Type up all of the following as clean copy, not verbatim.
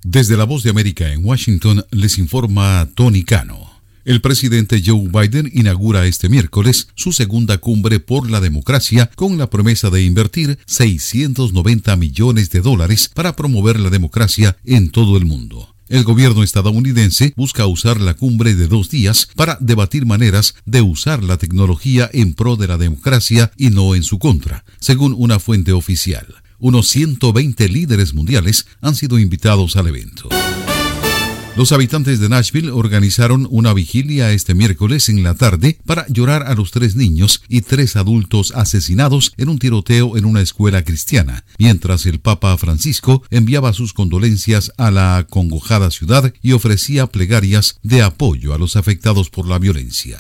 Desde la Voz de América en Washington les informa Tony Cano. El presidente Joe Biden inaugura este miércoles su segunda cumbre por la democracia con la promesa de invertir $690 millones para promover la democracia en todo el mundo. El gobierno estadounidense busca usar la cumbre de 2 días para debatir maneras de usar la tecnología en pro de la democracia y no en su contra, según una fuente oficial. Unos 120 líderes mundiales han sido invitados al evento. Los habitantes de Nashville organizaron una vigilia este miércoles en la tarde para llorar a los 3 niños y 3 adultos asesinados en un tiroteo en una escuela cristiana, mientras el Papa Francisco enviaba sus condolencias a la acongojada ciudad y ofrecía plegarias de apoyo a los afectados por la violencia.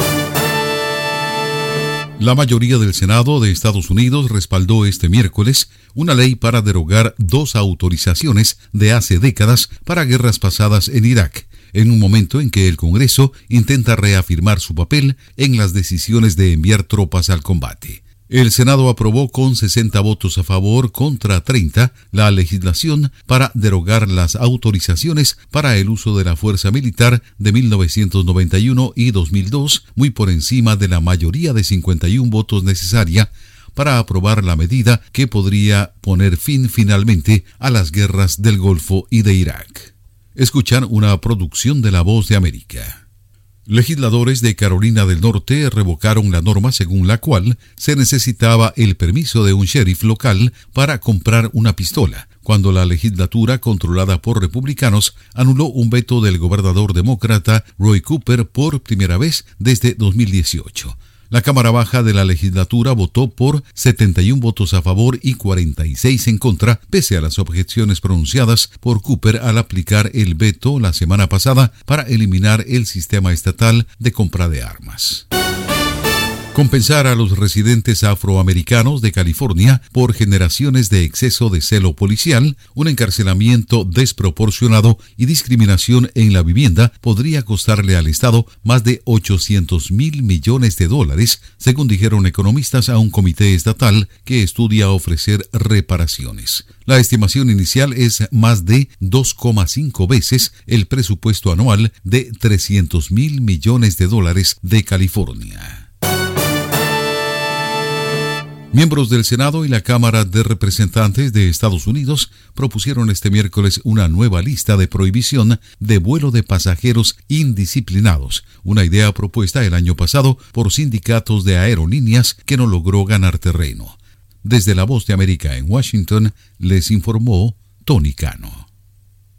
La mayoría del Senado de Estados Unidos respaldó este miércoles una ley para derogar 2 autorizaciones de hace décadas para guerras pasadas en Irak, en un momento en que el Congreso intenta reafirmar su papel en las decisiones de enviar tropas al combate. El Senado aprobó con 60 votos a favor contra 30 la legislación para derogar las autorizaciones para el uso de la fuerza militar de 1991 y 2002, muy por encima de la mayoría de 51 votos necesaria para aprobar la medida que podría poner fin finalmente a las guerras del Golfo y de Irak. Escuchan una producción de La Voz de América. Legisladores de Carolina del Norte revocaron la norma según la cual se necesitaba el permiso de un sheriff local para comprar una pistola, cuando la legislatura controlada por republicanos anuló un veto del gobernador demócrata Roy Cooper por primera vez desde 2018. La Cámara Baja de la legislatura votó por 71 votos a favor y 46 en contra, pese a las objeciones pronunciadas por Cooper al aplicar el veto la semana pasada para eliminar el sistema estatal de compra de armas. Compensar a los residentes afroamericanos de California por generaciones de exceso de celo policial, un encarcelamiento desproporcionado y discriminación en la vivienda podría costarle al Estado más de $800 millones, según dijeron economistas a un comité estatal que estudia ofrecer reparaciones. La estimación inicial es más de 2,5 veces el presupuesto anual de $300 millones de California. Miembros del Senado y la Cámara de Representantes de Estados Unidos propusieron este miércoles una nueva lista de prohibición de vuelo de pasajeros indisciplinados, una idea propuesta el año pasado por sindicatos de aerolíneas que no logró ganar terreno. Desde La Voz de América en Washington, les informó Tony Cano.